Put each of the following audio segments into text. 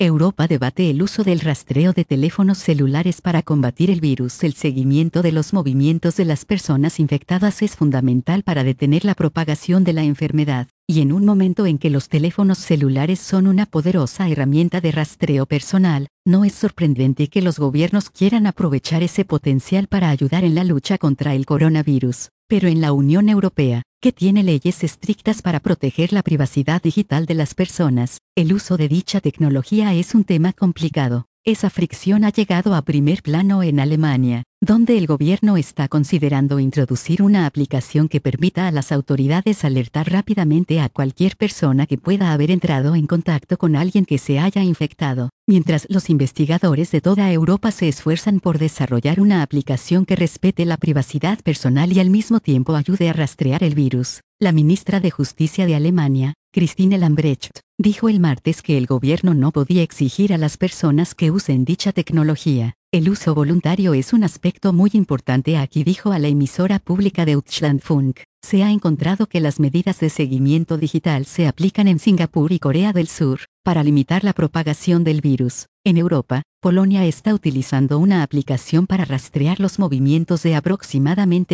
Europa debate el uso del rastreo de teléfonos celulares para combatir el virus. El seguimiento de los movimientos de las personas infectadas es fundamental para detener la propagación de la enfermedad, y en un momento en que los teléfonos celulares son una poderosa herramienta de rastreo personal, no es sorprendente que los gobiernos quieran aprovechar ese potencial para ayudar en la lucha contra el coronavirus. Pero en la Unión Europea, que tiene leyes estrictas para proteger la privacidad digital de las personas, el uso de dicha tecnología es un tema complicado. Esa fricción ha llegado a primer plano en Alemania, donde el gobierno está considerando introducir una aplicación que permita a las autoridades alertar rápidamente a cualquier persona que pueda haber entrado en contacto con alguien que se haya infectado, mientras los investigadores de toda Europa se esfuerzan por desarrollar una aplicación que respete la privacidad personal y al mismo tiempo ayude a rastrear el virus. La ministra de Justicia de Alemania, Christine Lambrecht, dijo el martes que el gobierno no podía exigir a las personas que usen dicha tecnología. El uso voluntario es un aspecto muy importante aquí, dijo a la emisora pública Deutschlandfunk. Se ha encontrado que las medidas de seguimiento digital se aplican en Singapur y Corea del Sur, para limitar la propagación del virus. En Europa, Polonia está utilizando una aplicación para rastrear los movimientos de aproximadamente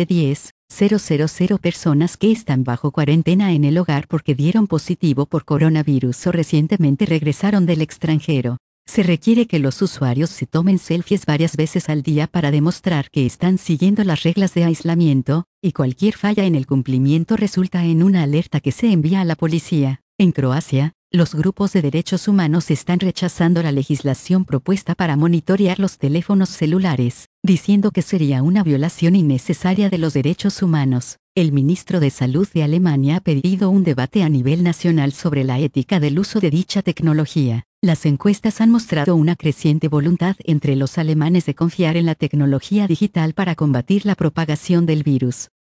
10,000 personas que están bajo cuarentena en el hogar porque dieron positivo por coronavirus o recientemente regresaron del extranjero. Se requiere que los usuarios se tomen selfies varias veces al día para demostrar que están siguiendo las reglas de aislamiento, y cualquier falla en el cumplimiento resulta en una alerta que se envía a la policía. En Croacia, los grupos de derechos humanos están rechazando la legislación propuesta para monitorear los teléfonos celulares, diciendo que sería una violación innecesaria de los derechos humanos. El ministro de Salud de Alemania ha pedido un debate a nivel nacional sobre la ética del uso de dicha tecnología. Las encuestas han mostrado una creciente voluntad entre los alemanes de confiar en la tecnología digital para combatir la propagación del virus.